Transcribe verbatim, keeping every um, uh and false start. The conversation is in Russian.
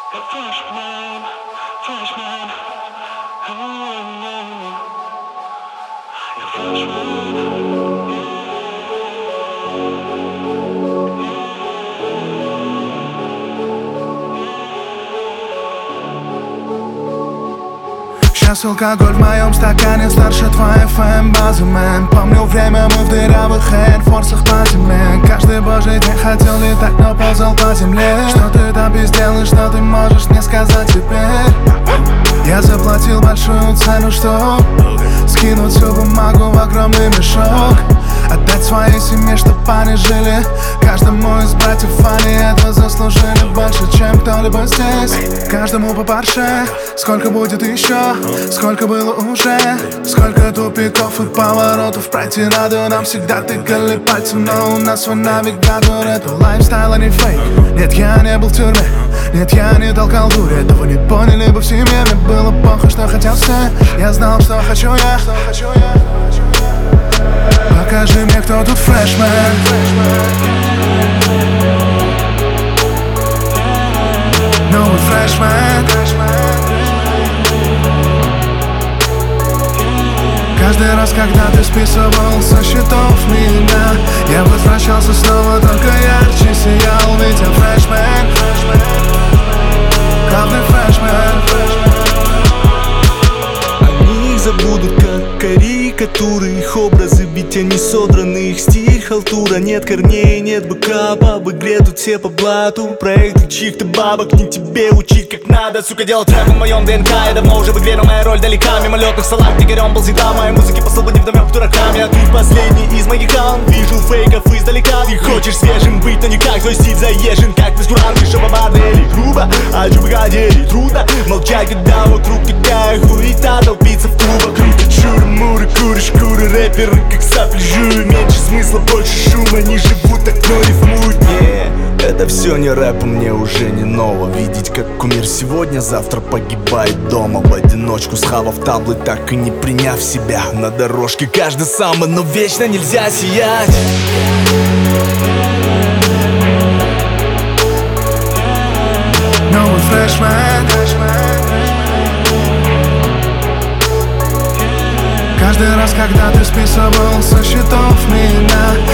Freshman, freshman, oh, you're freshman. Сейчас алкоголь в моем стакане старше твоей эф эм-базы, мэн. Помню время, мы в дырявых эйрфорсах по земле. Каждый божий день хотел летать, но ползал по земле. Что ты там безделый, что ты можешь мне сказать теперь? Я заплатил большую цену, чтоб скинуть всю бумагу в огромный мешок, отдать своей семье, чтоб они жили. Каждому из братьев они этого заслужили больше, чем кто-либо здесь. Каждому по парше. Сколько будет еще? Сколько было уже? Сколько тупиков и поворотов пройти надо? Нам всегда тыкали пальцем, но у нас свой навигатор. Это лайфстайл, а не фейк. Нет, я не был в тюрьме. Нет, я не толкал дурь. Этого не поняли бы в семье. Мне было плохо, что хотел все. Я знал, что хочу я. Покажи мне, кто тут фрешмен. Новый фрешмен. Каждый раз, когда ты списывал со счетов меня, я возвращался снова, только ярче сиял. Ведь я фрешмен, главный фрешмен. Они их забудут, как карикатуры, их образы, ведь они содраны, их стиль халтура. Нет корней, нет бэкапа, об игре тут все по блату. Проекты чьих-то бабок, не тебе учить как надо. Сука, делать рэп в моем ДНК. Я давно уже в игре, но моя роль далека. Мимолетных салат, дикарем был всегда. Моей музыки посыл не вдомёк дуракам. Я ты последний из моих хан. Вижу фейков издалека. Ты хочешь свежим быть, но никак. Твой стиль заезжен, как прескурант. Пишем бордели, грубо, а чё вы хотели? Трудно молчать, когда вокруг такая хуета. Толпиться в клубах, крутят шуры-муры, куришь куры. Рэперы как сапли жую. Меньше смысла, больше шума. Они живут так, но рифмуют. Не, это все не рэп, мне уже не ново. Видеть, как кумир сегодня, завтра погибает дома. В одиночку схавав таблы, так и не приняв себя. На дорожке каждый самый, но вечно нельзя сиять. Новый фрешмен. Каждый раз, когда ты списывал со счетов меня,